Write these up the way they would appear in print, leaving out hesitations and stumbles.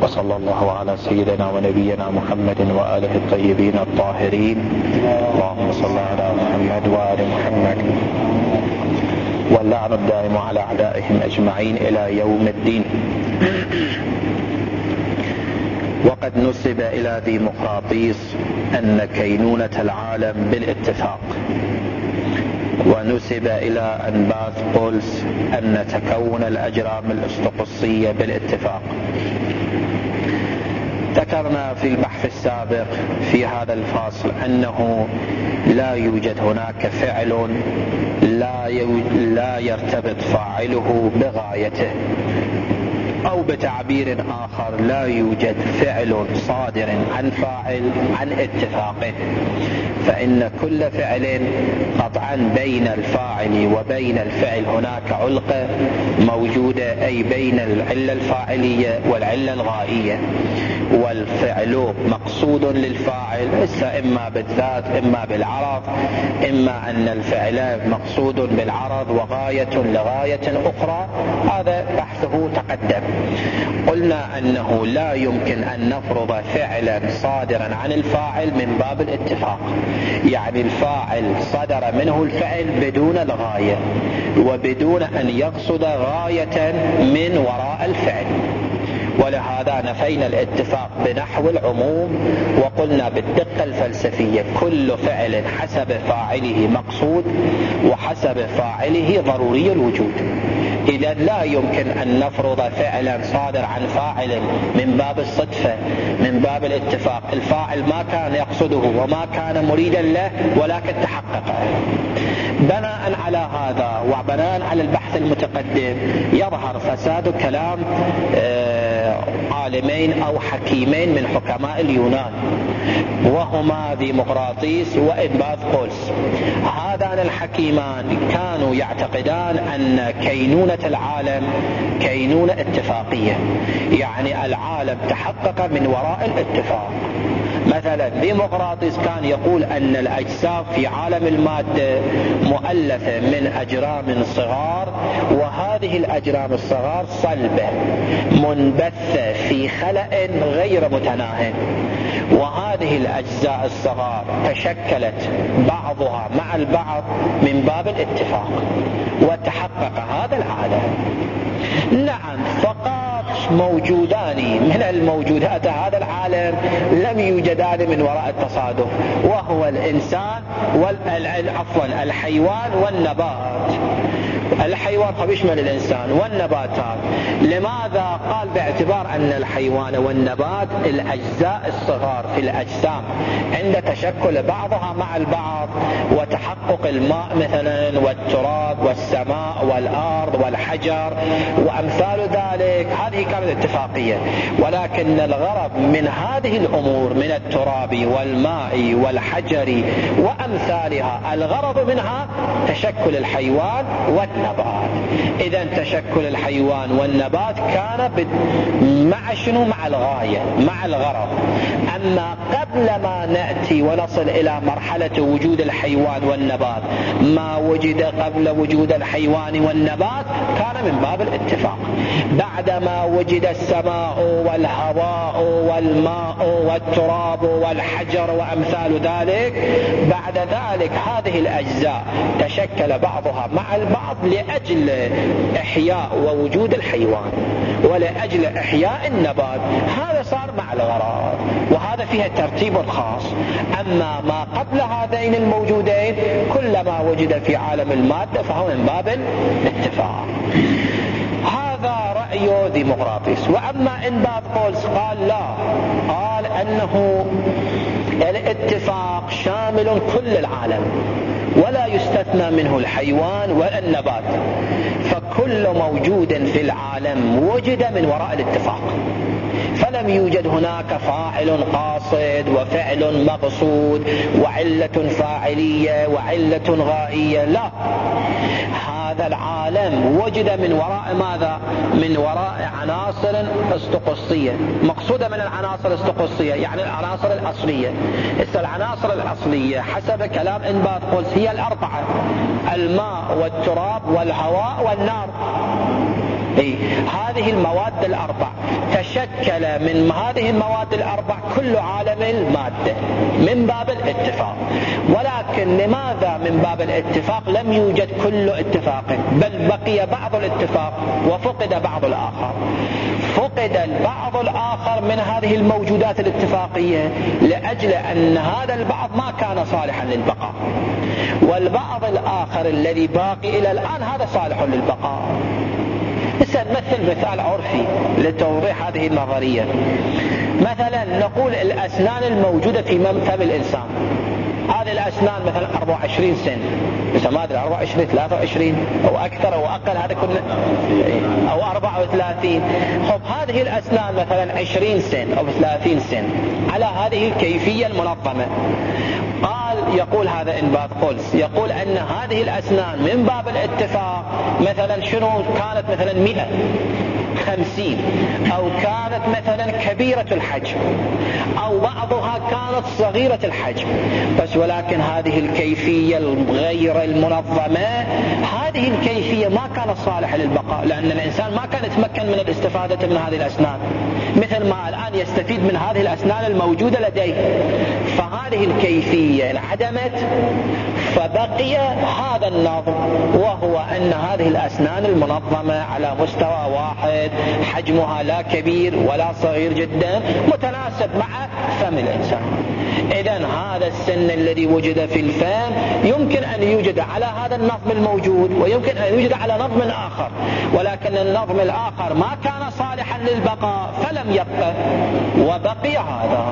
وصلى الله على سيدنا ونبينا محمد وآله الطيبين الطاهرين. اللهم صل على محمد وآل محمد، واللعن الدائم على أعدائهم أجمعين إلى يوم الدين. وقد نسب إلى ديمقراطيس أن كينونة العالم بالاتفاق، ونسب إلى أنباث بولس أن تكون الأجرام الأسطقسية بالاتفاق. ذكرنا في البحث السابق في هذا الفصل أنه لا يوجد هناك فعل لا يرتبط فاعله بغايته، أو بتعبير آخر لا يوجد فعل صادر عن فاعل عن اتفاقه، فإن كل فعل قطعا بين الفاعل وبين الفعل هناك علقة موجودة، أي بين العلة الفاعلية والعلة الغائية، والفعل مقصود للفاعل إما بالذات إما بالعرض، إما أن الفعل مقصود بالعرض وغاية لغاية أخرى. هذا بحثه تقدم. قلنا أنه لا يمكن أن نفرض فعلا صادرا عن الفاعل من باب الاتفاق، يعني الفاعل صدر منه الفعل بدون الغاية وبدون أن يقصد غاية من وراء الفعل، ولهذا نفينا الاتفاق بنحو العموم، وقلنا بالدقة الفلسفية كل فعل حسب فاعله مقصود وحسب فاعله ضروري الوجود. إذا لا يمكن أن نفرض فعلا صادر عن فاعل من باب الصدفة من باب الاتفاق، الفاعل ما كان يقصده وما كان مريدا له ولكن تحقق. بناء على هذا وبناء على البحث المتقدم يظهر فساد كلام عالمين أو حكيمين من حكماء اليونان، وهما ديمقراطيس وإنباث بولس. هذان الحكيمان كانوا يعتقدان أن كينونة العالم كينونة اتفاقية، يعني العالم تحقق من وراء الاتفاق. مثلا ديمقراطيس كان يقول أن الأجسام في عالم المادة مؤلفة من أجرام صغار، وهذه الأجرام الصغار صلبة منبثة في خلأ غير متناهٍ، وهذه الأجزاء الصغار تشكلت بعضها مع البعض من باب الاتفاق وتحقق هذا العالم. نعم، فقط موجودان من الموجودات هذا العالم لم يوجدان من وراء التصادف، وهو الإنسان الحيوان والنبات. الحيوان يشمل الإنسان والنباتات. لماذا؟ قال باعتبار أن الحيوان والنبات الأجزاء الصغار في الأجسام عند تشكل بعضها مع البعض وتحقق الماء مثلا والتراب والسماء والأرض والحجر وأمثال ذلك، هذه كانت اتفاقية. ولكن الغرض من هذه الأمور من التراب والماء والحجر وأمثالها، الغرض منها تشكل الحيوان والنبات. إذا تشكل الحيوان والنبات كان مع شنو؟ مع الغاية، مع الغرض. أما قبل ما نأتي ونصل إلى مرحلة وجود الحيوان والنبات، ما وجد قبل وجود الحيوان والنبات كان من باب الاتفاق. بعدما وجد السماء والهواء والماء والتراب والحجر وأمثال ذلك، بعد ذلك هذه الأجزاء تشكل بعضها مع البعض لأجل إحياء ووجود الحيوان ولأجل إحياء النبات. هذا صار مع الغرض، وهذا فيها ترتيب خاص. أما ما قبل هذين الموجودين كلما وجد في عالم المادة فهو من باب الاتفاق. هذا رأي ديمقراطيس. وأما إنباث بولس قال لا، قال أنه الاتفاق شامل كل العالم ولا يستثنى منه الحيوان ولا النبات، فكل موجود في العالم وجد من وراء الاتفاق، فلم يوجد هناك فاعل قاصد وفعل مقصود وعلة فاعلية وعلة غائية. لا، هذا العالم وجد من وراء ماذا؟ من وراء عناصر اسطقسية. مقصودة من العناصر الاسطقسية يعني العناصر الأصلية. العناصر الأصلية حسب كلام إنباث بولس هي الأربعة: الماء والتراب والهواء والنار. هذه المواد الأربع تشكل من هذه المواد الأربع كل عالم المادة من باب الاتفاق. ولكن لماذا من باب الاتفاق لم يوجد كل اتفاق، بل بقي بعض الاتفاق وفقد بعض الآخر؟ فقد البعض الآخر من هذه الموجودات الاتفاقية لأجل أن هذا البعض ما كان صالحا للبقاء، والبعض الآخر الذي باقي إلى الآن هذا صالح للبقاء. نمثل مثال عرفي لتوضيح هذه النظرية. مثلا نقول الأسنان الموجودة في فم الإنسان، هذه الأسنان مثلا 24 سن، مثلا ما أدري 24 23 أو أكثر أو أقل، هذا كنا أو 34. خب هذه الأسنان مثلا 20 سن أو 30 سن على هذه الكيفية المنظمة. يقول هذا إنباط قلس، يقول أن هذه الأسنان من باب الاتفاق مثلا شنو كانت، مثلا 150 أو كانت مثلا كبيرة الحجم أو بعضها كانت صغيرة الحجم، بس ولكن هذه الكيفية الغير المنظمة، هذه الكيفية ما كانت صالحة للبقاء، لأن الإنسان ما كان يتمكن من الاستفادة من هذه الأسنان مثل ما الآن يستفيد من هذه الأسنان الموجودة لديه. فهذه الكيفية انعدمت، فبقي هذا النظم، وهو أن هذه الأسنان المنظمة على مستوى واحد، حجمها لا كبير ولا صغير جدا، متناسب مع فم الإنسان. إذن هذا السن الذي وجد في الفم يمكن أن يوجد على هذا النظم الموجود، ويمكن أن يوجد على نظم آخر، ولكن النظم الآخر ما كان صالحا للبقاء فلم يبقى وبقي هذا.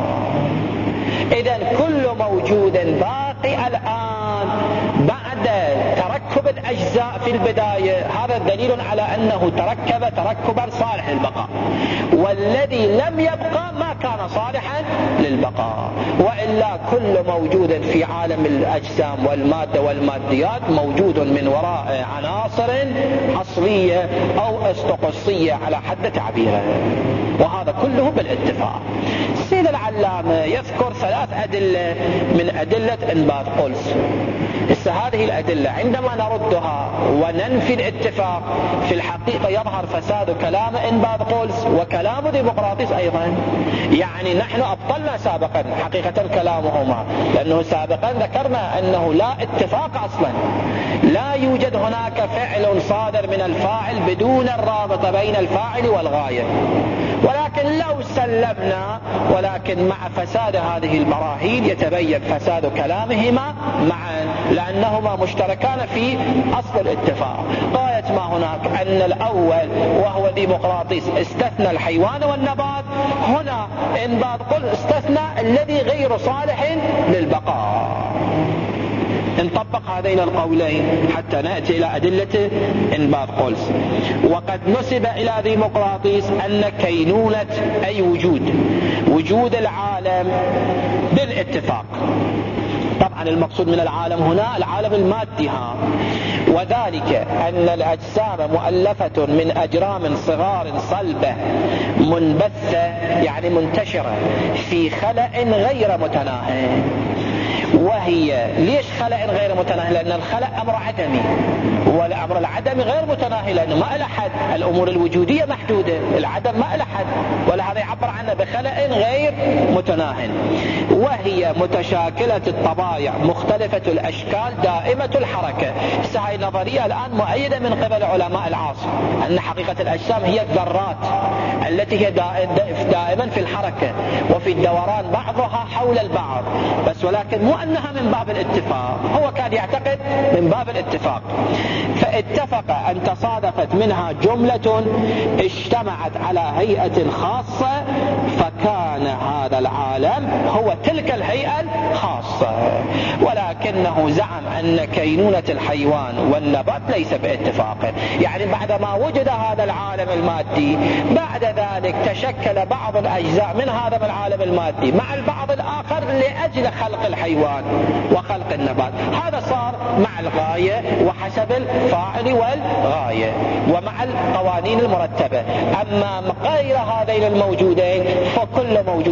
إذن كل موجود باقي الآن بعد تركب الأجزاء في البداية، هذا دليل على أنه تركب تركبا صالح للبقاء، والذي لم يبقى ما كان صالحا للبقاء. وإلا كل موجود في عالم الأجسام والمادة والماديات موجود من وراء عناصر أصلية أو استقصية على حد تعبيره، وهذا كله بالاتفاق. السيد العلامة يذكر 3 أدلة من أدلة إنباط قلس. هذه الأدلة عندما نردها وننفي الاتفاق في الحقيقة يظهر فساد كلام إنباط قلس وكلام ديمقراطيس أيضا. يعني نحن أبطلنا سابقا حقيقة كلامهما، لأنه سابقا ذكرنا أنه لا اتفاق أصلا، لا يوجد هناك فعل صادر من الفاعل بدون الرابط بين الفاعل والغاية. ولكن لو سلمنا، ولكن مع فساد هذه المراحيل يتبين فساد كلامهما معا، لأنهما مشتركان في أصل الاتفاق. غاية ما هناك أن الأول وهو ديمقراطيس استثنى الحيوان والنبات، هنا إنباط قلس استثنى الذي غير صالح للبقاء. نطبق هذين القولين حتى نأتي إلى أدلة إنباط قلس. وقد نسب إلى ديمقراطيس أن كينونة أي وجود العالم بالاتفاق. طبعا المقصود من العالم هنا العالم المادي، وذلك أن الأجسام مؤلفة من أجرام صغار صلبة منبثة، يعني منتشرة في خلأ غير متناهي. وهي ليش خلأ غير متناهي؟ لأن الخلأ أمر عدمي، والأمر العدمي غير متناهي، لأنه ما له حد. الأمور الوجودية محدودة، العدم ما له حد، ولهذا يعبر عنه بخلأ غير متناهي. وهي متشاكلة الطبائع مختلفة الأشكال دائمة الحركة. هاي النظرية الآن مؤيدة من قبل علماء العصر، أن حقيقة الأجسام هي الذرات التي هي دائما في الحركة وفي الدوران بعضها حول البعض، بس ولكن مو أنها من باب الاتفاق. هو كان يعتقد من باب الاتفاق، فاتفق أن تصادفت منها جملة اجتمعت على هيئة خاصة، فكان هذا العالم هو تلك الهيئة الخاصة. ولكنه زعم أن كينونة الحيوان والنبات ليس باتفاق، يعني بعدما وجد هذا العالم المادي بعد ذلك تشكل بعض الأجزاء من هذا العالم المادي مع البعض الآخر لأجل خلق الحيوان وخلق النبات. هذا صار مع الغاية وحسب الفاعل والغاية ومع القوانين المرتبة. أما غير هذين الموجودين فكل موجود في عالم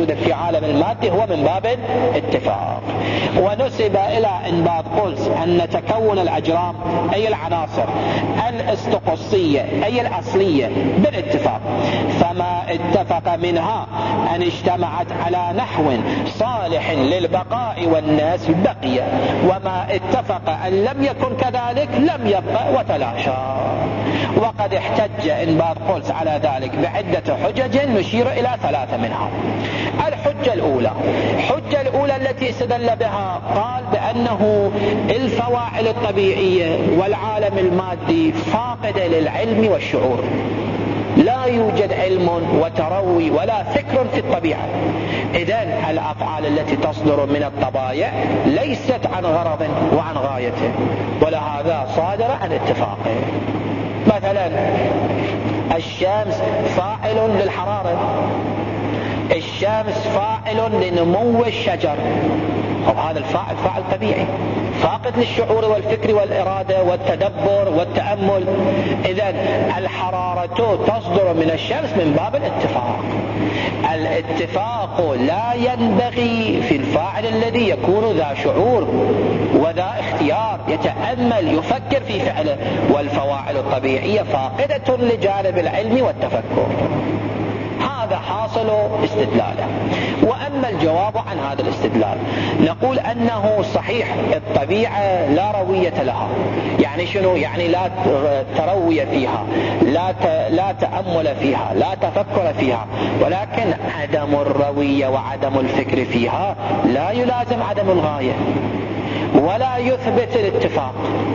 العالم المادي هو من باب الاتفاق. ونسب إلى إنباط قلس أن تكون الأجرام أي العناصر الاستقصية أي الأصلية بالاتفاق، فما اتفق منها أن اجتمعت على نحو صالح للبقاء والناس بقي، وما اتفق أن لم يكن كذلك لم يبقى وتلاشى. وقد احتج إنباط قلس على ذلك بعدة حجج نشير إلى 3 منها. الحجة الأولى التي استدل بها قال بأنه الفواعل الطبيعية والعالم المادي فاقدة للعلم والشعور، لا يوجد علم وتروي ولا فكر في الطبيعة. إذن الأفعال التي تصدر من الطبائع ليست عن غرض وعن غاية، ولهذا صادر عن اتفاق. مثلا الشمس فاعل للحرارة، الشمس فاعل لنمو الشجر، هذا الفاعل فاعل طبيعي فاقد للشعور والفكر والإرادة والتدبر والتأمل. إذن الحرارة تصدر من الشمس من باب الاتفاق. الاتفاق لا ينبغي في الفاعل الذي يكون ذا شعور وذا اختيار يتأمل يفكر في فعله، والفواعل الطبيعية فاقدة لجانب العلم والتفكر. هذا حاصل استدلاله. وأما الجواب عن هذا الاستدلال نقول أنه صحيح الطبيعة لا روية لها، يعني شنو؟ يعني لا تروي فيها، لا تأمل فيها، لا تفكر فيها، ولكن عدم الروية وعدم الفكر فيها لا يلازم عدم الغاية ولا يثبت الاتفاق.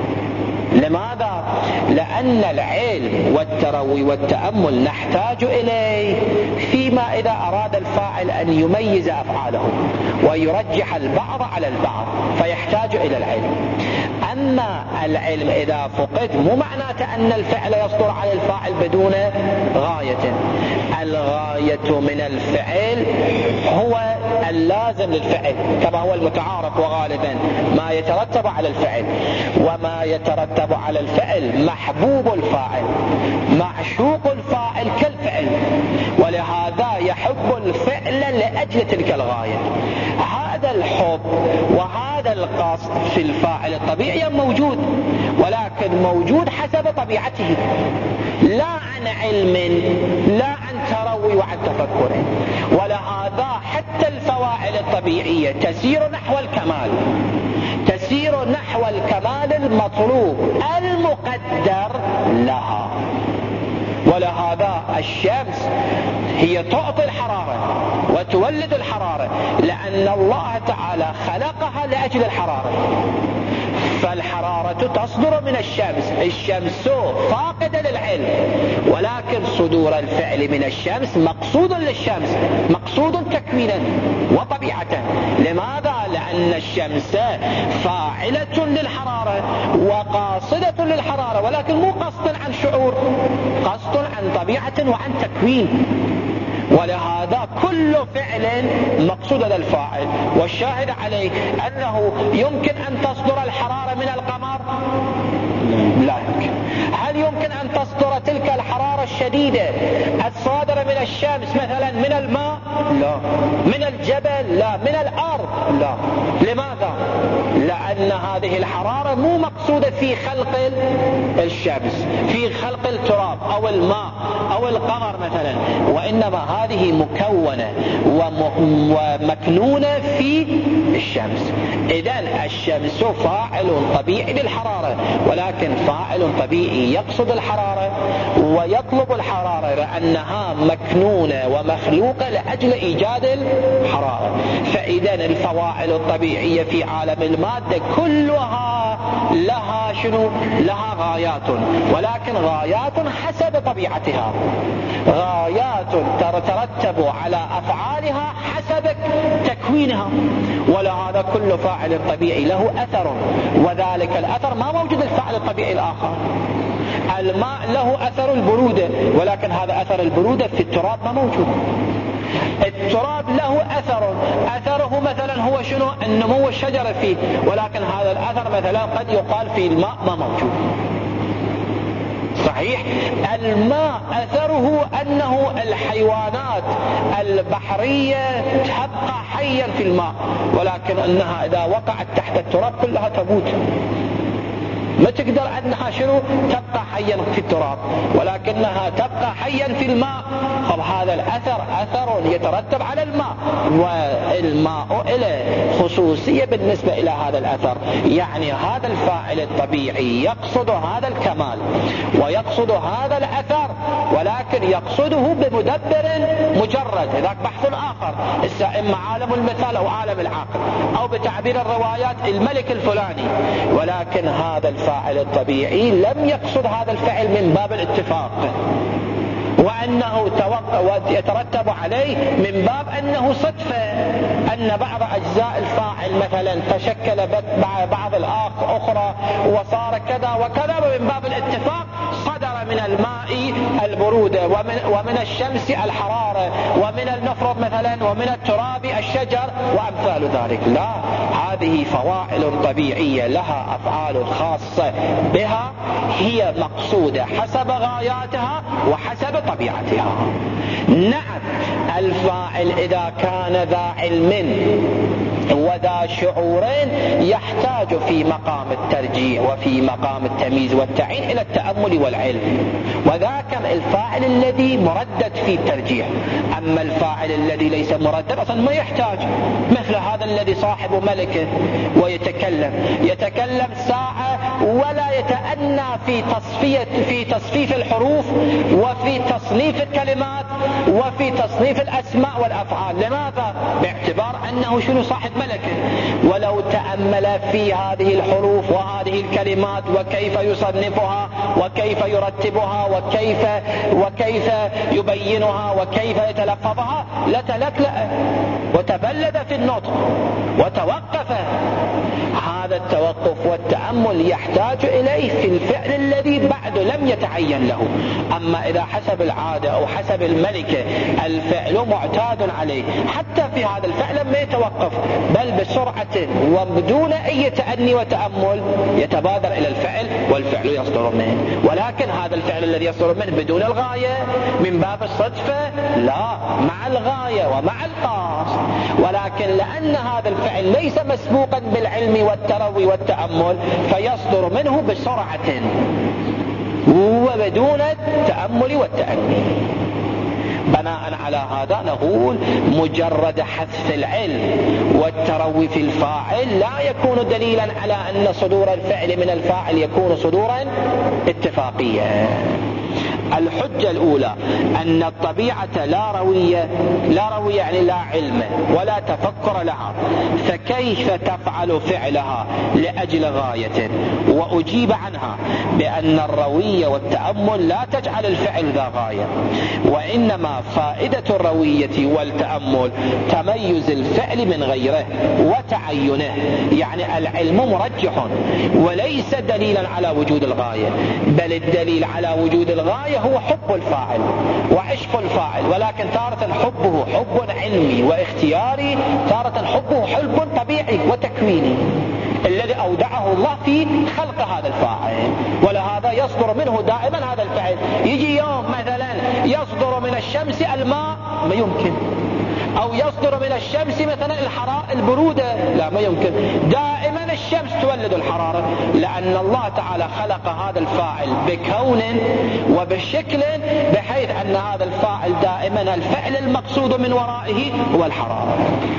لماذا؟ لأن العلم والتروي والتأمل نحتاج إليه فيما إذا أراد الفاعل أن يميز أفعاله ويرجح البعض على البعض فيحتاج إلى العلم. أما العلم إذا فقد مو معناته أن الفعل يصدر على الفاعل بدون غاية. الغاية من الفعل هو اللازم للفعل كما هو المتعارف وغالبا ما يترتب على الفعل، وما يترتب على الفعل محبوب الفاعل معشوق الفاعل كالفعل، ولهذا يحب الفعل لأجل تلك الغاية. هذا الحب وهذا القصد في الفاعل الطبيعي موجود، ولكن موجود حسب طبيعته لا عن علم لا عن تروي وعن تفكر. ولهذا حتى الفواعل الطبيعية تسير نحو الكمال، تسير نحو الكمال المطلوب المقدر لها. ولهذا الشمس هي تعطي الحرارة وتولد الحرارة لأن الله تعالى خلقها لأجل الحرارة، فالحرارة تصدر من الشمس. الشمس فاقدة للعلم، ولكن صدور الفعل من الشمس مقصود للشمس، مقصود تكوينا وطبيعة. لماذا؟ لأن الشمس فاعلة للحرارة وقاصدة للحرارة، ولكن مو قصد عن شعور، قصد عن طبيعة وعن تكوين. ولهذا كل فعل مقصود للفاعل. والشاهد عليه أنه يمكن أن تصدر الحرارة من القمر؟ لا يمكن. هل يمكن أن تصدر تلك الحرارة الشديدة الصادرة من الشمس مثلا من الماء؟ لا. من الجبل؟ لا. من الأرض؟ لا. لماذا؟ لأن هذه الحرارة مو مقصودة في خلق الشمس، في خلق التراب أو الماء أو القمر مثلا، وإنما هذه مكونة ومكنونة في الشمس. إذن الشمس فاعل طبيعي للحرارة، ولكن فاعل طبيعي يقصد الحرارة ويطلب الحرارة لأنها مكنونة ومخلوقة لأجل إيجاد الحرارة. فإذن الفواعل الطبيعية في عالم المادة كلها لها شنو؟ لها غايات، ولكن غايات حسب طبيعتها، غايات تترتب على أفعالها حسب تكوينها. ولهذا كل فاعل طبيعي له أثر، وذلك الأثر ما موجود الفاعل الطبيعي الآخر. الماء له أثر البرودة، ولكن هذا أثر البرودة في التراب ما موجود. التراب له أثره مثلا هو شنو؟ النمو الشجرة فيه، ولكن هذا الأثر مثلا قد يقال في الماء ما موجود. صحيح الماء أثره أنه الحيوانات البحرية تبقى حيا في الماء، ولكن أنها إذا وقعت تحت التراب كلها تموت، ما تقدر أنها شنو تبقى حيا في التراب، ولكنها تبقى حيا في الماء. طب هذا الأثر أثر يترتب على الماء، والماء له خصوصية بالنسبة إلى هذا الأثر. يعني هذا الفاعل الطبيعي يقصد هذا الكمال ويقصد هذا الأثر، ولكن يقصده بمدبر مجرد، ذاك بحث آخر، إما عالم المثال أو عالم العقل، أو بتعبير الروايات الملك الفلاني. ولكن هذا الفاعل الطبيعي لم يقصد هذا الفعل من باب الاتفاق، وأنه يترتب عليه من باب أنه صدفة أن بعض أجزاء الفاعل مثلا تشكل بعض الأخرى وصار كذا وكذا، ومن باب الاتفاق صدر من الماء البرودة، ومن الشمس الحرارة، ومن النفرض مثلا ومن التراب الشجر وأمثال ذلك. لا، هذه فواعل طبيعية لها أفعال خاصة بها، هي مقصودة حسب غاياتها وحسب طبيعتها. نعم، الفاعل إذا كان ذا علم وذا شعور يحتاج في مقام الترجيح وفي مقام التمييز والتعيين إلى التأمل والعلم، وذاك الفاعل الذي مردد في الترجيح. أما الفاعل الذي ليس مردد أصلا ما يحتاج، مثل هذا الذي صاحب ملكه يتكلم ساعة ولا يتأنى في تصفيف الحروف وفي تصنيف الكلمات وفي تصنيف الأسماء والأفعال. لماذا؟ باعتبار أنه شنو صاحب ملكه، ولو تأمل في هذه الحروف وهذه الكلمات وكيف يصنفها وكيف يرتبها وكيف يبينها وكيف يتلفظها لتلكلأ وتبلد في النطق وتوقف. هذا التوقف والتأمل يحتاج إليه في الفعل الذي بعد لم يتعين له. أما إذا حسب العادة أو حسب الملكة الفعل معتاد عليه، حتى في هذا الفعل ما يتوقف، بل بسرعة وبدون أي تأني وتأمل يتبادر إلى الفعل والفعل يصدر منه. ولكن هذا الفعل الذي يصدر منه بدون الغاية من باب الصدفة، لا، مع الغاية ومع القصد. ولكن لأن هذا الفعل ليس مسبوقا بالعلم والتروي والتأمل فيصدر منه بسرعة وبدون التأمل والتأني. بناء على هذا نقول مجرد حذف العلم والتروي في الفاعل لا يكون دليلا على أن صدور الفعل من الفاعل يكون صدورا اتفاقيا. الحجة الأولى أن الطبيعة لا روية يعني لا علم ولا تفكر لها، فكيف تفعل فعلها لأجل غاية؟ وأجيب عنها بأن الروية والتأمل لا تجعل الفعل ذا غاية، وإنما فائدة الروية والتأمل تميز الفعل من غيره وتعينه. يعني العلم مرجح وليس دليلا على وجود الغاية، بل الدليل على وجود الغاية هو حب الفاعل وعشق الفاعل، ولكن تارة حبه حب علمي واختياري، تارة حبه حب طبيعي وتكويني الذي أودعه الله في خلق هذا الفاعل، ولهذا يصدر منه دائما هذا الفعل. يجي يوم مثلا يصدر من الشمس الماء، ما يمكن، أو يصدر من الشمس مثلا البرودة، لا، ما يمكن. دائما الشمس تولد الحرارة، لأن الله تعالى خلق هذا الفاعل بكون وبشكل بحيث أن هذا الفاعل دائما الفعل المقصود من ورائه هو الحرارة.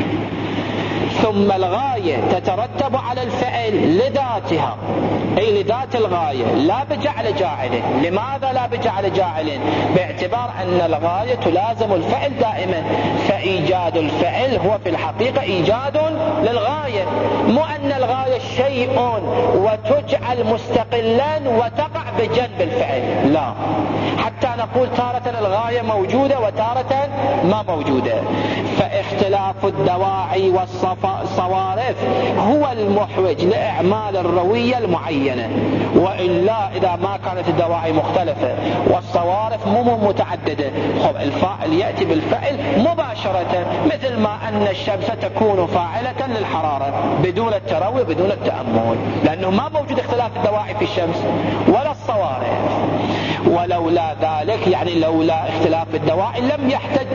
ثم الغاية تترتب على الفعل لذاتها، أي لذات الغاية، لا بجعل جاعله. لماذا لا بجعل جاعله؟ باعتبار أن الغاية تلازم الفعل دائما، فإيجاد الفعل هو في الحقيقة إيجاد للغاية، مو أن الغاية شيء وتجعل مستقلا وتقع بجنب الفعل، لا. حتى نقول تارة الغاية موجودة وتارة ما موجودة. فاختلاف الدواعي والصوارف هو المحوج لإعمال الروية المعينة، وإلا إذا ما كانت الدواعي مختلفة والصوارف متعددة، الفاعل يأتي بالفعل مباشرة، مثل ما أن الشمس تكون فاعلة للحرارة بدون التروي بدون التأمل، لأنه ما موجود اختلاف الدواعي في الشمس ولا الصوارف. ولولا ذلك يعني لولا اختلاف الدواعي لم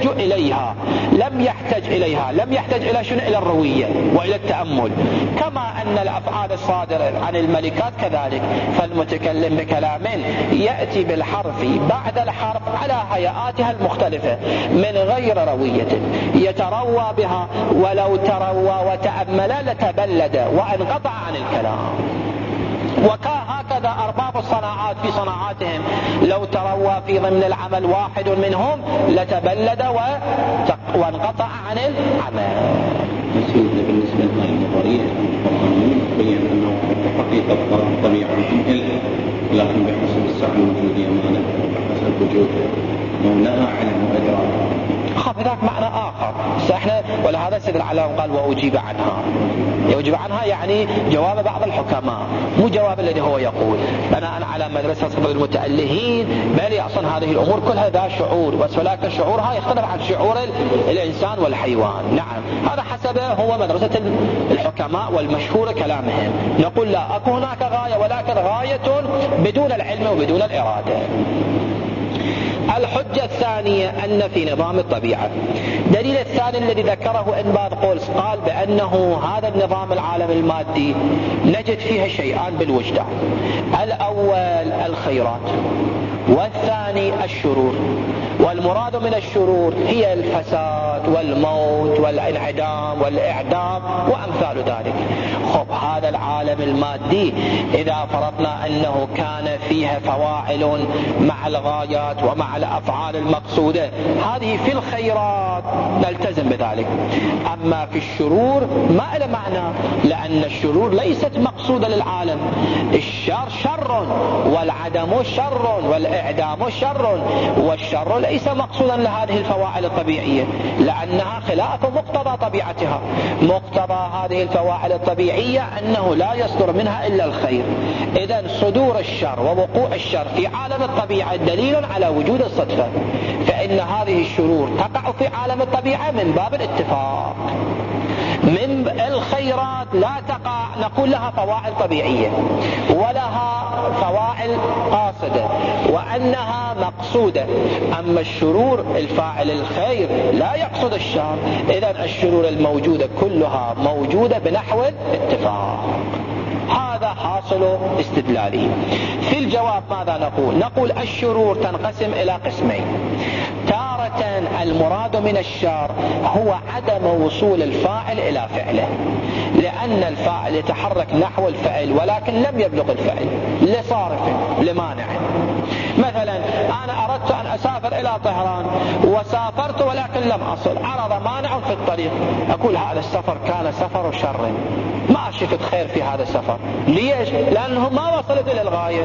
يحتج إلى شنو؟ إلى الروية وإلى التأمل. كما أن الأفعال الصادرة عن الملكات كذلك، فالمتكلم بكلام يأتي بالحرف بعد الحرف على هيئاتها المختلفة من غير روية يتروى بها، ولو تروى وتأمل لتبلد وانقطع عن الكلام. وهكذا أرباب الصناعات في صناعاتهم لو تروى في ضمن العمل واحد منهم لتبلد وانقطع عن العمل. بالنسبة للنظرية القرآنية بين أنه حقيقة طبيعة إلها، لكن بحسب السعي الوجودي أمانة وبحسب وجوده نوعها علم وإدراك. هذاك معنى آخر. احنا ولهذا سيد العلام قال وأجيب عنها يعني جواب بعض الحكماء، مو جواب الذي هو يقول بناء على مدرسة صدق المتألهين، بل أصلا هذه الأمور كلها ذا شعور، ولكن شعورها يختلف عن شعور الإنسان والحيوان. نعم، هذا حسب هو مدرسة الحكماء والمشهور كلامهم. نقول لا، أكو هناك غاية، ولكن غاية بدون العلم وبدون الإرادة. الحجة الثانية أن في نظام الطبيعة، دليل الثاني الذي ذكره إنباذ قولس قال بأنه هذا النظام العالم المادي نجد فيه شيئان بالوجدان: الأول الخيرات، والثاني الشرور. والمراد من الشرور هي الفساد والموت والانعدام والإعدام وأمثال ذلك. هذا العالم المادي إذا فرضنا أنه كان فيها فواعل مع الغايات ومع الأفعال المقصودة، هذه في الخيرات نلتزم بذلك. أما في الشرور ما له معنى، لأن الشرور ليست مقصودة للعالم. الشر شر، والعدم شر، والإعدام شر، والشر ليس مقصودا لهذه الفواعل الطبيعية، لأنها خلاف مقتضى طبيعتها. مقتضى هذه الفواعل الطبيعية أنه لا يصدر منها إلا الخير. إذن صدور الشر ووقوع الشر في عالم الطبيعة دليل على وجود الصدفة، فإن هذه الشرور تقع في عالم الطبيعة من باب الاتفاق. من الخيرات لا تقع، نقول لها فواعل طبيعية ولها فواعل قاصدة وأنها مقصودة. أما الشرور الفاعل الخير لا يقصد الشر، إذن الشرور الموجودة كلها موجودة بنحو الاتفاق. هذا حاصل استدلاله. في الجواب ماذا نقول الشرور تنقسم إلى قسمين. تارة المراد من الشر هو عدم وصول الفاعل إلى فعله، لأن الفاعل يتحرك نحو الفعل ولكن لم يبلغ الفعل لصارف لمانع. مثلا أنا أردت أن أسافر إلى طهران وسافرت ولكن لم أصل، عرض مانع في الطريق، أقول هذا السفر كان سفر شر، ما شفت خير في هذا السفر. ليش؟ لأنه ما وصلت إلى الغاية.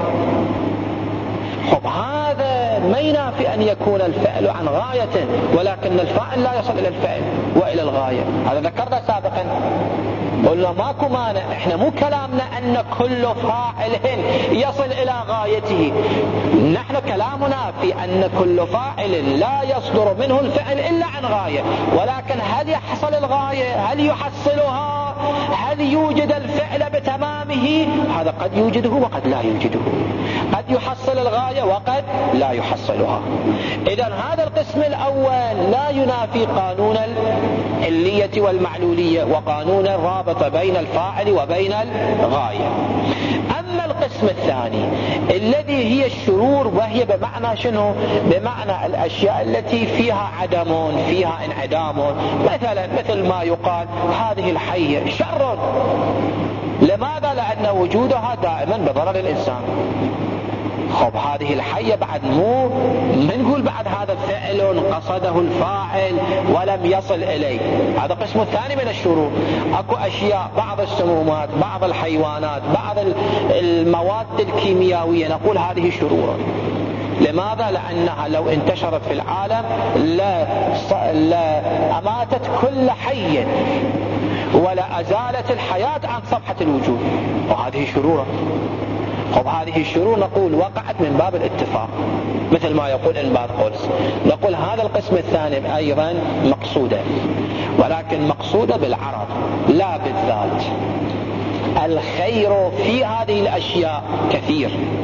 هذا ما ينافي أن يكون الفعل عن غاية، ولكن الفاعل لا يصل إلى الفعل وإلى الغاية. هذا ذكرنا سابقا، قلنا ماكو مانع. احنا مو كلامنا أن كل فاعل يصل إلى غايته، نحن كلامنا في أن كل فاعل لا يصدر منه الفعل إلا عن غاية، ولكن هل يحصل الغاية؟ هل يحصلها؟ هل يوجد الفعل بتمامه؟ هذا قد يوجده وقد لا يوجده، قد يحصل الغاية وقد لا يحصلها. إذن هذا القسم الأول لا ينافي قانون العلية والمعلولية وقانون الرابط بين الفاعل وبين الغاية. أما القسم الثاني الذي هي الشرور، وهي بمعنى شنو؟ بمعنى الأشياء التي فيها عدم، فيها انعدام. مثلا مثل ما يقال هذه الحية شر، لماذا؟ لأن وجودها دائما بضرر الإنسان. هذه الحية بعد مو منقول بعد هذا فعل قصده الفاعل ولم يصل إليه. هذا قسم الثاني من الشرور. أكو أشياء، بعض السمومات، بعض الحيوانات، بعض المواد الكيميائية نقول هذه شرور. لماذا؟ لأنها لو انتشرت في العالم لا أماتت كل حي ولا أزالت الحياة عن صفحة الوجود، وهذه شرورة. هذه الشرور نقول وقعت من باب الاتفاق، مثل ما يقول إنباذ قولس. نقول هذا القسم الثاني أيضا مقصودة، ولكن مقصودة بالعرض لا بالذات. الخير في هذه الأشياء كثير،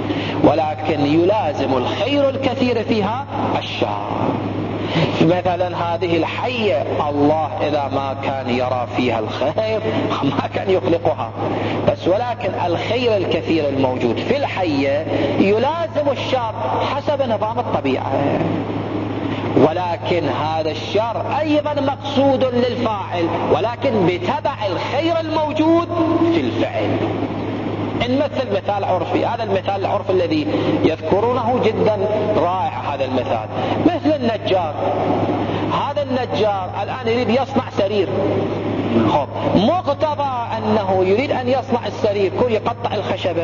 ولكن يلازم الخير الكثير فيها الشر. مثلا هذه الحية الله إذا ما كان يرى فيها الخير ما كان يخلقها، بس ولكن الخير الكثير الموجود في الحية يلازم الشر حسب نظام الطبيعة، ولكن هذا الشر أيضا مقصود للفاعل، ولكن بتبع الخير الموجود في الفعل. نمثل مثال عرفي، هذا المثال العرفي الذي يذكرونه جدا رائع. هذا المثال مثل النجار. هذا النجار الآن يريد يصنع سرير، مقتضى أنه يريد أن يصنع السرير كون يقطع الخشبة،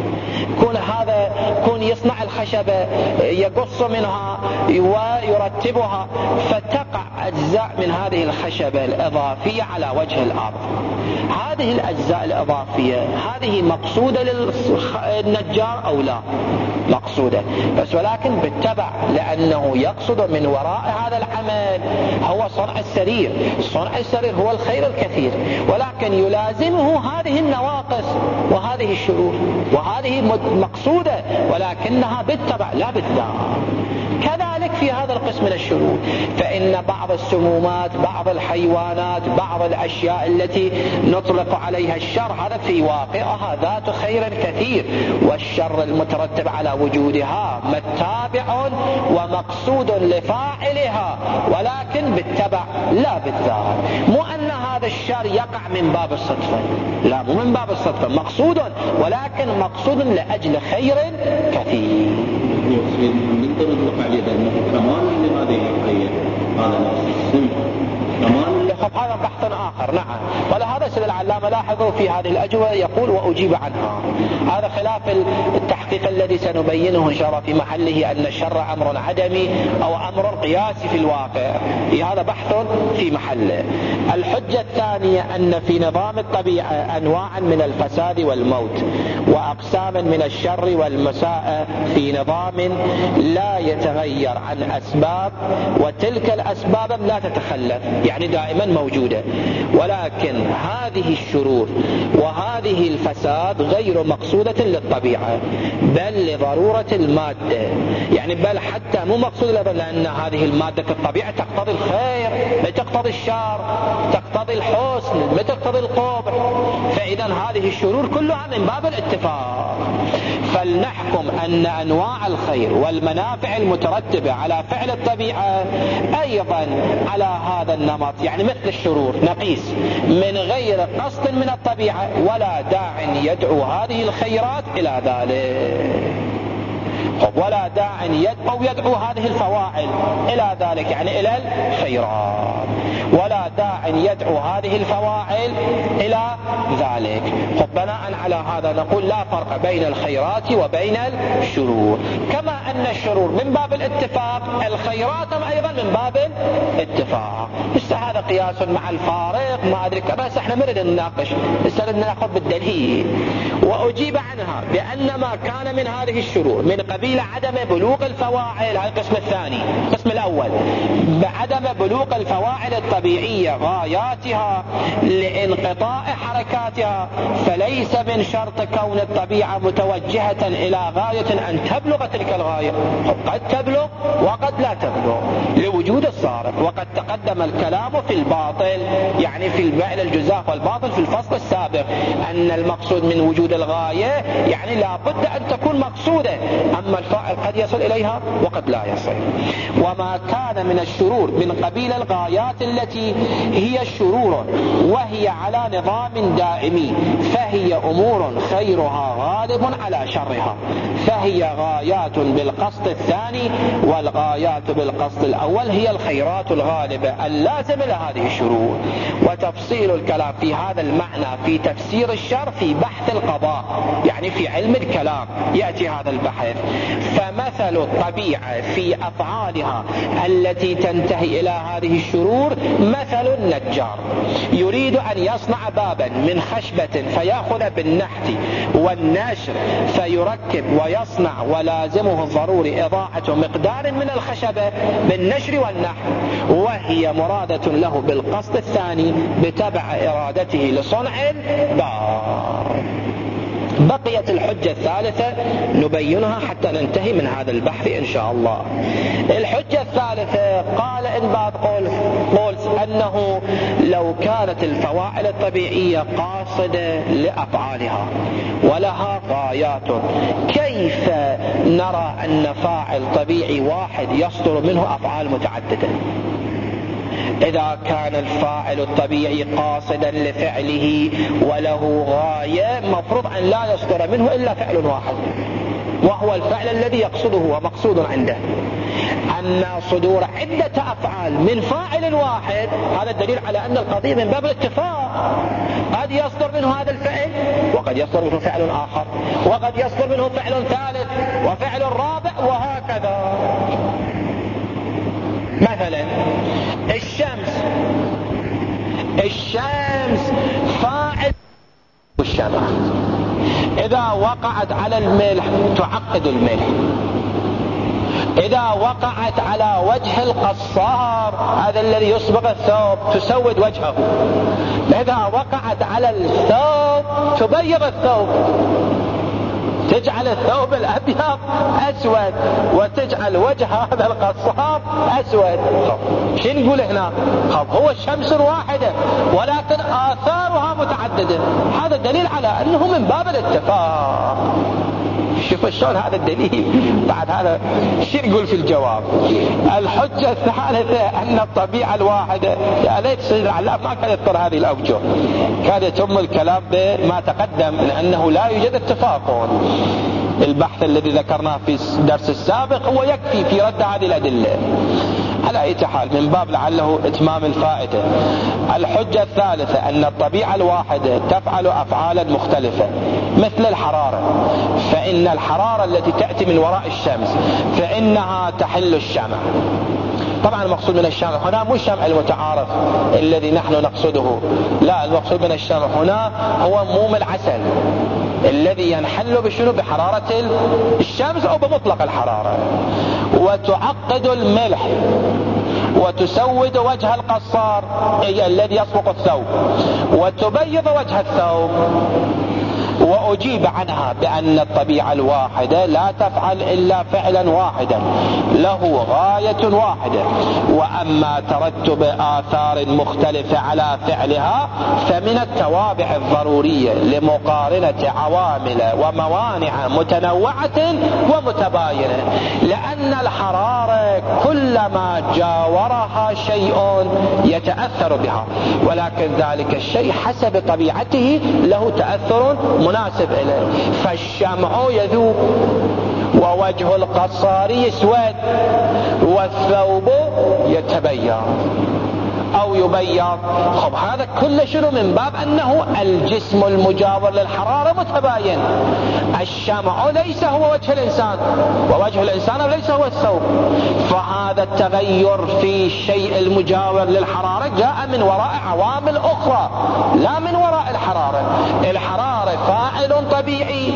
كون يصنع الخشبة يقص منها ويرتبها، فتقع أجزاء من هذه الخشبة الإضافية على وجه الأرض. هذه الأجزاء الإضافية هذه مقصودة للنجار أو لا؟ مقصودة، بس ولكن بالتبع، لأنه يقصد من وراء هذا العمل هو صنع السرير. صنع السرير هو الخير الكثير، ولكن يلازمه هذه النواقص وهذه الشرور، وهذه مقصودة ولكنها بالتبع لا بالذات. كذلك في هذا القسم من الشرور، فإن بعض السمومات، بعض الحيوانات، بعض الأشياء التي نطلق عليها الشر هذا في واقعها ذات خير كثير، والشر المترتب على وجودها متابع ومقصود لفاعلها، ولكن بالتبع لا بالذات. مو أن هذا الشر يقع من باب الصدفة، لا، مو من باب الصدفة، مقصود، ولكن مقصود لأجل خير كثير. من ضمن القاعدة أنه كمال لهذه الحية هذا نفس السم كمال. هذا بحث آخر، نعم، ولهذا سيد العلامة لاحظوا في هذه الأجوبة يقول وأجيب عنها. هذا خلاف التحقيق الذي سنبينه إن شاء الله في محله، أن الشر أمر عدمي أو أمر قياسي في الواقع، هذا بحث في محله. الحجة الثانية أن في نظام الطبيعة أنواعا من الفساد والموت، وأقساما من الشر والمساء في نظام لا يتغير عن أسباب، وتلك الأسباب لا تتخلف، يعني دائما موجودة، ولكن هذه الشرور وهذه الفساد غير مقصودة للطبيعة، بل لضرورة المادة، يعني بل حتى مو مقصودة لأن هذه المادة في الطبيعة تقتضي الخير، لا تقتضي الشر، تقتضي الحسن، لا تقتضي القبح. فإذا هذه الشرور كلها من باب الاتفاق. فلنحكم أن أنواع الخير والمنافع المترتبة على فعل الطبيعة أيضا على هذا النمط، يعني مثل الشرور نقيس من غير قصد من الطبيعة، ولا داع يدعو هذه الخيرات إلى ذلك، ولا داع يدعو هذه الفواعل إلى ذلك، يعني إلى الخيرات، ولا داع يدعو هذه الفواعل إلى ذلك. بناء على هذا نقول لا فرق بين الخيرات وبين الشرور، كما أن الشرور من باب الاتفاق، الخيرات أيضا من باب الاتفاق. بس هذا قياس مع الفارق، ما أدري، بس احنا نريد نناقش، نريد نأخذ بالدليل. وأجيب عنها بأن ما كان من هذه الشرور من قبيل عدم بلوغ الفواعل، هذا القسم الثاني. القسم الأول بعدم بلوغ الفواعل الطبيعية غاياتها لانقطاع حركاتها، فليس من شرط كون الطبيعة متوجهة إلى غاية أن تبلغ تلك الغاية، قد تبلغ وقد لا تبلغ لوجود الصارف. وقد تقدم الكلام في الباطل، يعني في البعل الجزاف والباطل في الفصل السابق، أن المقصود من وجود الغاية يعني لا بد أن تكون مقصودة، أما الفاعل قد يصل إليها وقد لا يصل. وما كان من الشرور من قبيل الغايات التي هي الشرور وهي على نظام دائمي، فهي أمور خيرها غالب على شرها، فهي غايات بالقصد الثاني، والغايات بالقصد الأول هي الخيرات الغالبة اللازمة لهذه الشرور. وتفصيل الكلام في هذا المعنى في تفسير الشر في بحث القضاء، يعني في علم الكلام يأتي هذا البحث. فمثل الطبيعة في أفعالها التي تنتهي إلى هذه الشرور مثل النجار يريد أن يصنع بابا من خشبة، فيأخذ بالنحت والنشر فيركب ويصنع، ولازمه الضروري إضاعة مقدار من الخشبة بالنشر والنحت، وهي مرادة له بالقصد الثاني بتبع إرادته لصنع الباب. بقيت الحجة الثالثة نبينها حتى ننتهي من هذا البحث إن شاء الله. الحجة الثالثة قال إنباط قولز أنه لو كانت الفواعل الطبيعية قاصدة لأفعالها ولها غايات، كيف نرى أن فاعل طبيعي واحد يصدر منه أفعال متعددة؟ إذا كان الفاعل الطبيعي قاصدا لفعله وله غاية، مفروض أن لا يصدر منه إلا فعل واحد، وهو الفعل الذي يقصده ومقصود عنده. أما صدور عدة أفعال من فاعل واحد، هذا الدليل على أن القضية من باب الاتفاق. قد يصدر منه هذا الفعل، وقد يصدر منه فعل آخر، وقد يصدر منه فعل ثالث وفعل رابع، وهكذا. مثلا الشمس فاعل الشمع، إذا وقعت على الملح تعقد الملح، إذا وقعت على وجه القصار هذا الذي يصبغ الثوب تسود وجهه، إذا وقعت على الثوب تبيض الثوب، تجعل الثوب الأبيض أسود وتجعل وجه هذا القصار أسود. شو نقول هنا؟ هو الشمس واحدة ولكن آثارها متعددة. هذا دليل على أنه من باب الاتفاق. شوف شلون هذا الدليل. بعد هذا شو نقول في الجواب؟ الحجة الثالثة أن الطبيعة الواحدة، يا ليت سيد العلام ما كان يذكر هذه الأوجه، كان يتم الكلام بما تقدم، لأنه لا يوجد اتفاق. البحث الذي ذكرناه في الدرس السابق هو يكفي في رد هذه الأدلة. على أي حال من باب لعله إتمام الفائدة، الحجة الثالثة أن الطبيعة الواحدة تفعل أفعالا مختلفة، مثل الحرارة، فإن الحرارة التي تأتي من وراء الشمس فإنها تحل الشمع. طبعا المقصود من الشمع هنا مو الشمع المتعارف الذي نحن نقصده، لا، المقصود من الشمع هنا هو موم العسل الذي ينحل بشنو؟ بحرارة الشمس أو بمطلق الحرارة. وتعقد الملح وتسود وجه القصار أي الذي يصبغ الثوب وتبيض وجه الثوب. وأجيب عنها بأن الطبيعة الواحدة لا تفعل إلا فعلا واحدا له غاية واحدة، وأما ترتب آثار مختلفة على فعلها فمن التوابع الضرورية لمقارنة عوامل وموانع متنوعة ومتباينة، لأن الحرارة كلما جاورها شيء يتأثر بها، ولكن ذلك الشيء حسب طبيعته له تأثر مناسب إليه. فالشمع يذوب ووجه القصار يسود والثوب يتبيض أو يبيض. خب هذا كله شنو؟ من باب أنه الجسم المجاور للحرارة متباين. الشمع ليس هو وجه الإنسان، ووجه الإنسان ليس هو الثوب، فهذا التغير في الشيء المجاور للحرارة جاء من وراء عوامل أخرى لا من وراء الحرارة. الحرارة فاعل طبيعي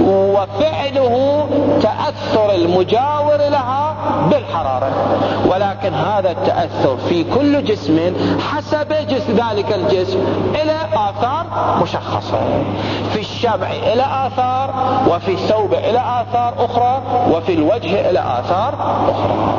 وفعله تأثر المجاور لها بالحرارة، ولكن هذا التأثر في كل جسم حسب ذلك الجسم إلى آثار مشخصة. في الشمع إلى آثار، وفي الثوب إلى آثار أخرى، وفي الوجه إلى آثار أخرى.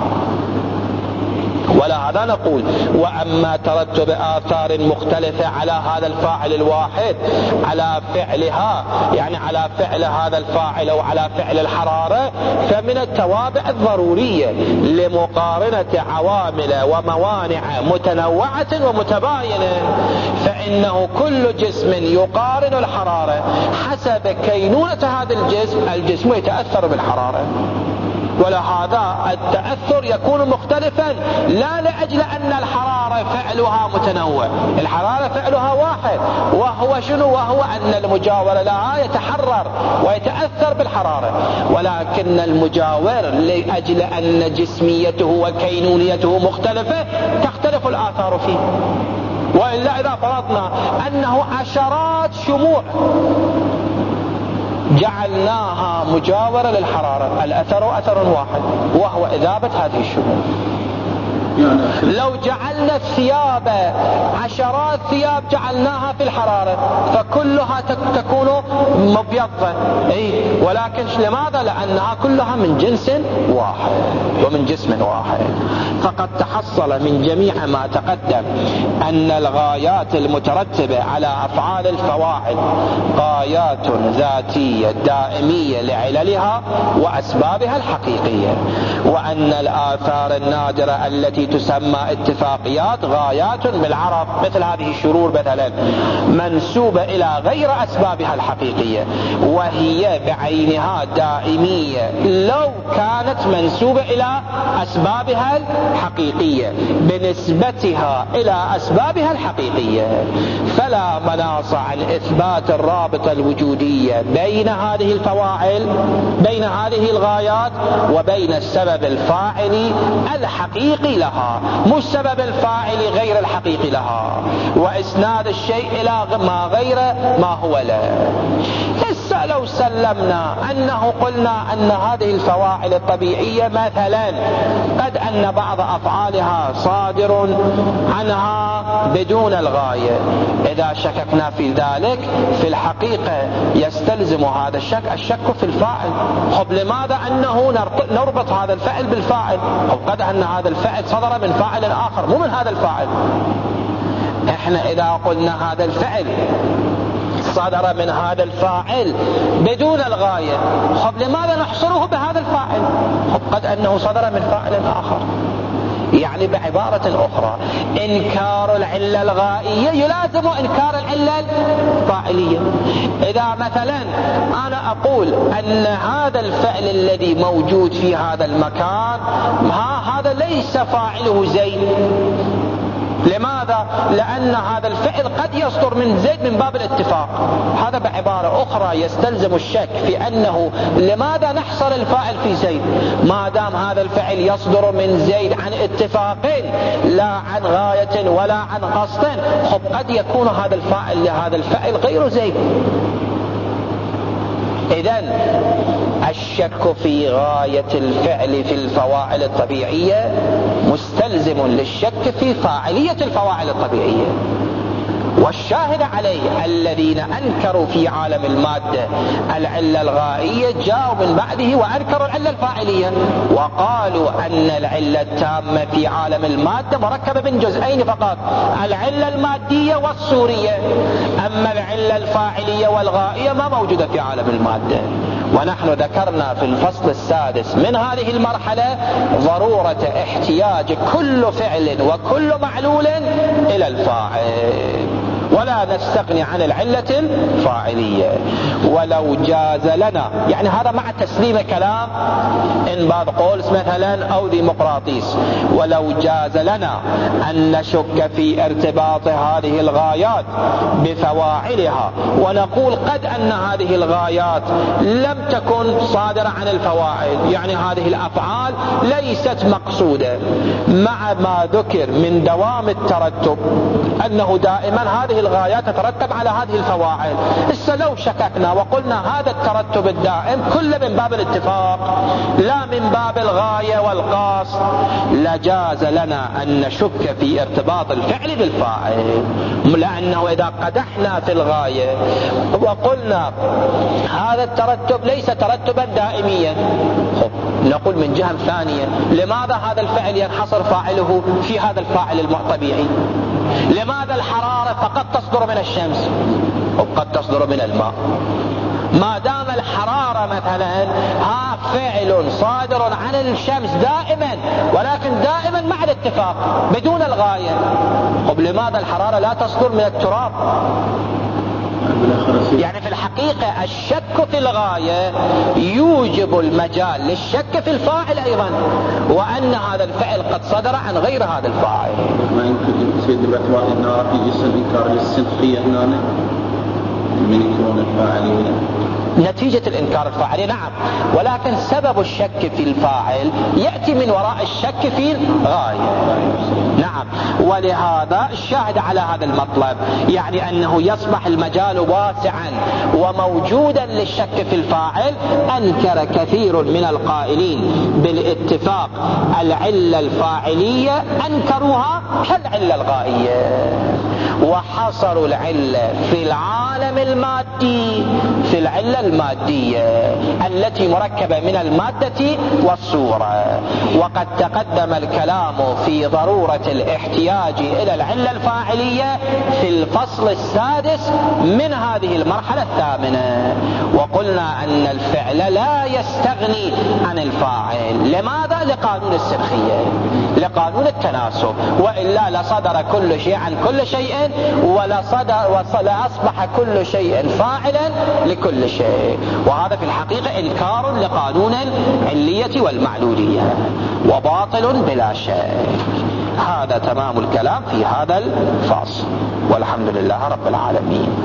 ولهذا نقول وأما ترتب آثار مختلفة على هذا الفاعل الواحد على فعلها، يعني على فعل هذا الفاعل أو على فعل الحرارة، فمن التوابع الضرورية لمقارنة عوامل وموانع متنوعة ومتباينة، فإنه كل جسم يقارن الحرارة حسب كينونة هذا الجسم يتأثر بالحرارة. ولهذا التأثر يكون مختلفا لا لأجل أن الحرارة فعلها متنوع، الحرارة فعلها واحد، وهو شنو؟ وهو أن المجاور لها يتحرر ويتأثر بالحرارة، ولكن المجاور لأجل أن جسميته وكينونيته مختلفة تختلف الآثار فيه. وإلا إذا فرضنا أنه عشرات شموع جعلناها مجاورة للحرارة، الأثر أثر واحد وهو إذابة هذه الشموع. لو جعلنا الثياب عشرات الثياب جعلناها في الحرارة فكلها تكون مبيضة، ولكن لماذا؟ لأنها كلها من جنس واحد ومن جسم واحد. فقد تحصل من جميع ما تقدم أن الغايات المترتبة على أفعال الفواعل غايات ذاتية دائمية لعللها وأسبابها الحقيقية، وأن الآثار النادرة التي تسمى اتفاقيات غايات بالعرب، مثل هذه الشرور مثلا منسوبة إلى غير أسبابها الحقيقية، وهي بعينها دائمية لو كانت منسوبة إلى أسبابها الحقيقية بنسبتها إلى أسبابها الحقيقية. فلا مناص عن إثبات الرابطة الوجودية بين هذه الفواعل، بين هذه الغايات، وبين السبب الفاعلي الحقيقي لها، مش سبب الفاعل غير الحقيقي لها، وإسناد الشيء إلى ما غير ما هو له. هسه لو سلمنا أنه قلنا أن هذه الفواعل الطبيعية مثلا قد أن بعض أفعالها صادر عنها بدون الغاية، إذا شككنا في ذلك في الحقيقة يستلزم هذا الشك في الفاعل. لماذا أنه نربط هذا الفعل بالفاعل؟ قد أن هذا الفعل صدر من فاعل آخر مو من هذا الفاعل. احنا إذا قلنا هذا الفعل صدر من هذا الفاعل بدون الغاية، لماذا نحصره بهذا الفاعل؟ قد أنه صدر من فاعل آخر. يعني بعبارة أخرى إنكار العلة الغائية يلازم إنكار العلة الفاعلية. إذا مثلا أنا أقول أن هذا الفعل الذي موجود في هذا المكان هذا ليس فاعله زيد، لماذا؟ لأن هذا الفعل قد يصدر من زيد من باب الاتفاق. هذا بعبارة أخرى يستلزم الشك في أنه لماذا نحصر الفاعل في زيد ما دام هذا الفعل يصدر من زيد عن اتفاق لا عن غاية ولا عن قصد. قد يكون هذا الفاعل لهذا الفعل غير زيد. إذن الشك في غاية الفعل في الفواعل الطبيعية مستلزم للشك في فاعلية الفواعل الطبيعية. والشاهد عليه الذين أنكروا في عالم المادة العلة الغائية جاءوا من بعده وأنكروا العلة الفاعلية، وقالوا أن العلة التامة في عالم المادة مركبة من جزئين فقط، العلة المادية والصورية، أما العلة الفاعلية والغائية ما موجودة في عالم المادة. ونحن ذكرنا في الفصل السادس من هذه المرحلة ضرورة احتياج كل فعل وكل معلول إلى الفاعل، ولا نستغني عن العلة الفاعلية. ولو جاز لنا، يعني هذا مع تسليم كلام إنباض قولس مثلا أو ديمقراطيس، ولو جاز لنا أن نشك في ارتباط هذه الغايات بفواعلها ونقول قد أن هذه الغايات لم تكن صادرة عن الفواعل، يعني هذه الأفعال ليست مقصودة، مع ما ذكر من دوام الترتب أنه دائما هذه الغايات تترتب على هذه الفواعل. لو شككنا وقلنا هذا الترتب الدائم كله من باب الاتفاق لا من باب الغاية والقصد، لجاز لنا أن نشك في ارتباط الفعل بالفاعل، لأنه إذا قدحنا في الغاية وقلنا هذا الترتب ليس ترتبا دائميا، نقول من جهة ثانية لماذا هذا الفعل ينحصر فاعله في هذا الفاعل الطبيعي؟ لماذا الحرارة فقط تصدر من الشمس وقد تصدر من الماء؟ ما دام الحرارة مثلا فعل صادر عن الشمس دائما، ولكن دائما مع الاتفاق بدون الغاية، لماذا الحرارة لا تصدر من التراب؟ يعني في الحقيقة الشك في الغاية يوجب المجال للشك في الفاعل أيضا، وأن هذا الفعل قد صدر عن غير هذا الفاعل. ما يمكن يصير باعتبار أنه في جسم إنكار للصدقية هنا من يكون الفاعل نتيجة الإنكار الفاعلي، نعم، ولكن سبب الشك في الفاعل يأتي من وراء الشك في الغاية. نعم، ولهذا الشاهد على هذا المطلب، يعني أنه يصبح المجال واسعا وموجودا للشك في الفاعل. أنكر كثير من القائلين بالاتفاق العلة الفاعلية، أنكروها كالعلة الغائية، حصر العلة في العالم المادي، في العلة المادية التي مركبة من المادة والصورة. وقد تقدم الكلام في ضرورة الاحتياج إلى العلة الفاعلية في الفصل السادس من هذه المرحلة الثامنة، وقلنا أن الفعل لا يستغني عن الفاعل. لماذا؟ لقانون السرخية، لقانون التناسب، وإلا لصدر كل شيء عن كل شيء ولأصبح كل شيء فاعلا لكل شيء. وهذا في الحقيقة إنكار لقانون العلية والمعلولية وباطل بلا شك. هذا تمام الكلام في هذا الفصل، والحمد لله رب العالمين.